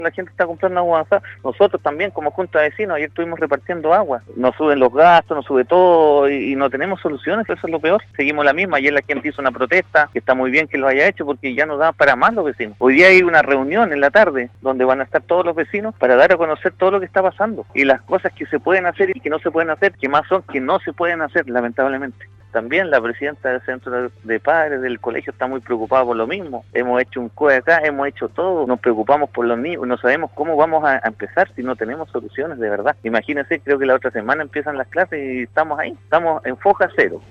La gente está comprando agua avanzada. Nosotros también, como junta de vecinos, ayer estuvimos repartiendo agua. Nos suben los gastos, nos sube todo y no tenemos soluciones, eso es lo peor. Seguimos la misma. Ayer la gente hizo una protesta, que está muy bien que lo haya hecho porque ya no da para más los vecinos. Hoy día hay una reunión en la tarde donde van a estar todos los vecinos para dar a conocer todo lo que está pasando y las cosas que se pueden hacer y que no se pueden hacer, que más son que no se pueden hacer, lamentablemente. También la presidenta del centro de padres del colegio está muy preocupada por lo mismo. Hemos hecho un COE acá, hemos hecho todo, nos preocupamos por los niños, no sabemos cómo vamos a empezar si no tenemos soluciones de verdad. Imagínense, creo que la otra semana empiezan las clases y estamos ahí, estamos en foja cero.